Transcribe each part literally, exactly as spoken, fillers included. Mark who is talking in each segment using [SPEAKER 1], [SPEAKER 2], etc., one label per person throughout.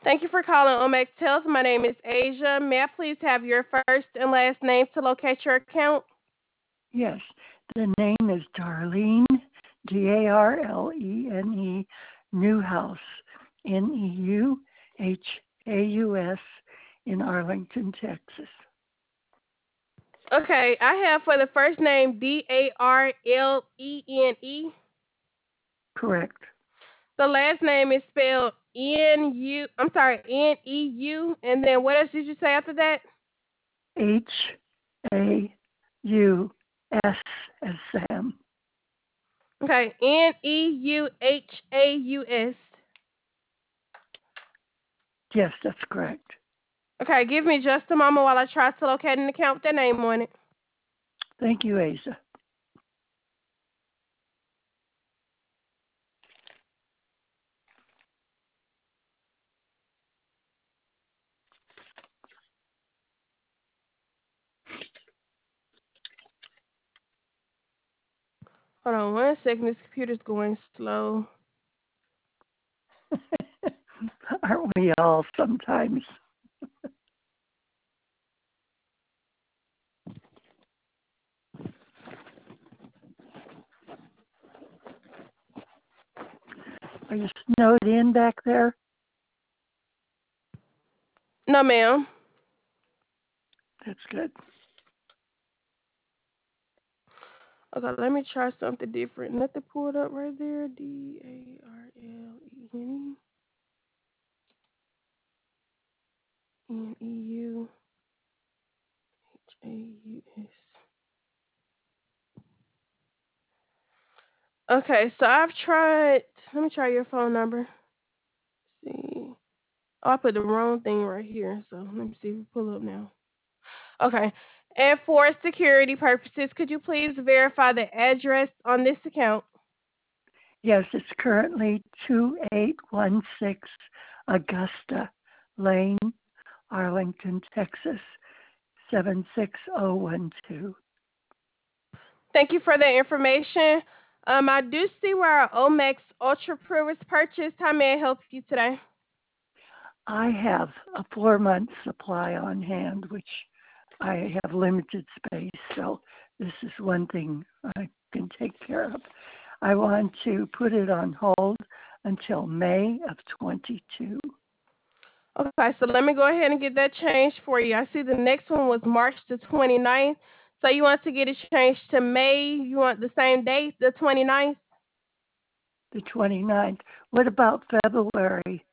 [SPEAKER 1] Thank you for calling Omex Health. My name is Asia. May I please have your first and last name to locate your account?
[SPEAKER 2] Yes, the name is Darlene, D A R L E N E, Newhouse, N E U H A U S, in Arlington, Texas.
[SPEAKER 1] Okay, I have for the first name D A R L E N E.
[SPEAKER 2] Correct.
[SPEAKER 1] The last name is spelled N U. I'm sorry, N E U. And then what else did you say after that?
[SPEAKER 2] H A U S as Sam.
[SPEAKER 1] Okay, N E U H A U S.
[SPEAKER 2] Yes, that's correct.
[SPEAKER 1] Okay, give me just a moment while I try to locate an account with their name on it.
[SPEAKER 2] Thank you, Asa.
[SPEAKER 1] Hold on one second. This computer's going slow.
[SPEAKER 2] Aren't we all sometimes? Are you snowed in back there?
[SPEAKER 1] No, ma'am.
[SPEAKER 2] That's good.
[SPEAKER 1] Okay, let me try something different. Nothing pulled up right there. D A R L E N E N E U H A U S. Okay, so I've tried. Let me try your phone number. Let's see. Oh, I put the wrong thing right here. So let me see if we pull up now. Okay. And for security purposes, could you please verify the address on this account?
[SPEAKER 2] Yes, it's currently two eight one six Augusta Lane, Arlington, Texas, seven six zero one two.
[SPEAKER 1] Thank you for the information. Um, I do see where our Omex Ultra Pro is purchased. How may I help you today?
[SPEAKER 2] I have a four month supply on hand, which I have limited space, so this is one thing I can take care of. I want to put it on hold until May of twenty-two.
[SPEAKER 1] Okay, so let me go ahead and get that changed for you. I see the next one was March the twenty-ninth. So you want to get it changed to May? You want the same date, the twenty-ninth?
[SPEAKER 2] The twenty-ninth. What about February?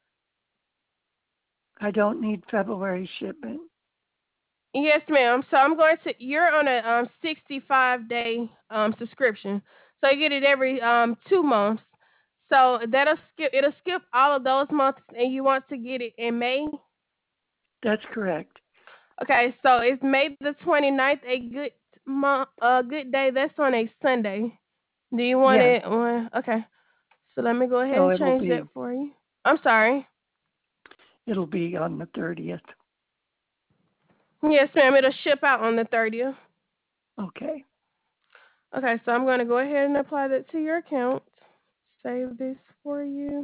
[SPEAKER 2] I don't need February shipment.
[SPEAKER 1] Yes, ma'am. So I'm going to. You're on a um sixty-five day um subscription, so you get it every um two months. So that'll skip. It'll skip all of those months, and you want to get it in May.
[SPEAKER 2] That's correct.
[SPEAKER 1] Okay, so it's May the twenty-ninth, a good month, a good day. That's on a Sunday. Do you want
[SPEAKER 2] Yes.
[SPEAKER 1] it on? Okay, so let me go ahead
[SPEAKER 2] So
[SPEAKER 1] and
[SPEAKER 2] it'll
[SPEAKER 1] change that
[SPEAKER 2] be
[SPEAKER 1] for you. I'm sorry.
[SPEAKER 2] it'll be on the thirtieth.
[SPEAKER 1] Yes, ma'am. It'll ship out on the thirtieth.
[SPEAKER 2] Okay.
[SPEAKER 1] Okay, so I'm going to go ahead and apply that to your account. Save this for you.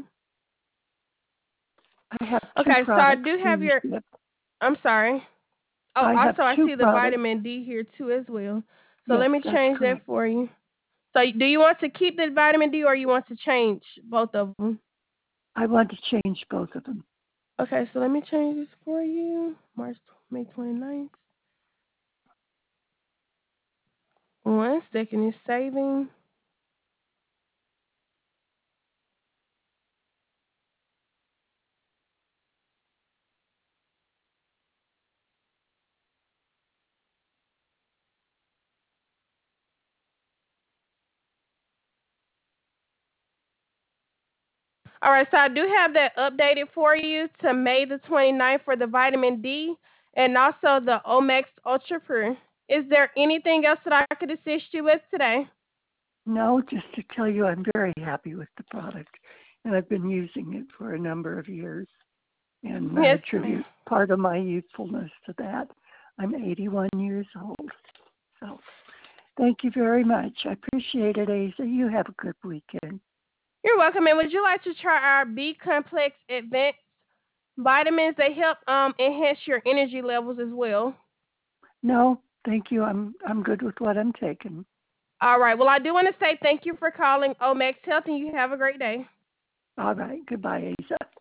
[SPEAKER 2] I have two
[SPEAKER 1] Okay, so I
[SPEAKER 2] products
[SPEAKER 1] do have
[SPEAKER 2] being
[SPEAKER 1] your.
[SPEAKER 2] shipped.
[SPEAKER 1] I'm sorry. Oh,
[SPEAKER 2] I have
[SPEAKER 1] also I
[SPEAKER 2] two
[SPEAKER 1] see the
[SPEAKER 2] products.
[SPEAKER 1] vitamin D here too as well. So
[SPEAKER 2] Yes,
[SPEAKER 1] let me
[SPEAKER 2] that's
[SPEAKER 1] change that
[SPEAKER 2] correct.
[SPEAKER 1] for you. So do you want to keep the vitamin D or you want to change both of them?
[SPEAKER 2] I want to change both of them.
[SPEAKER 1] Okay, so let me change this for you. March May 29th. One second, it's saving. All right, so I do have that updated for you to May the 29th for the vitamin D and also the Omex Ultra Pure. Is there anything else that I could assist you with today?
[SPEAKER 2] No, just to tell you I'm very happy with the product, and I've been using it for a number of years, and I
[SPEAKER 1] Yes, ma'am.
[SPEAKER 2] attribute part of my youthfulness to that. I'm eighty-one years old. So thank you very much. I appreciate it, Asa. You have a good weekend.
[SPEAKER 1] You're welcome. And would you like to try our B Complex Advanced? Vitamins, they help um, enhance your energy levels as well.
[SPEAKER 2] No, thank you. I'm I'm good with what I'm taking.
[SPEAKER 1] All right. Well, I do want to say thank you for calling Omex Health, and you have a great day.
[SPEAKER 2] All right. Goodbye, Asa.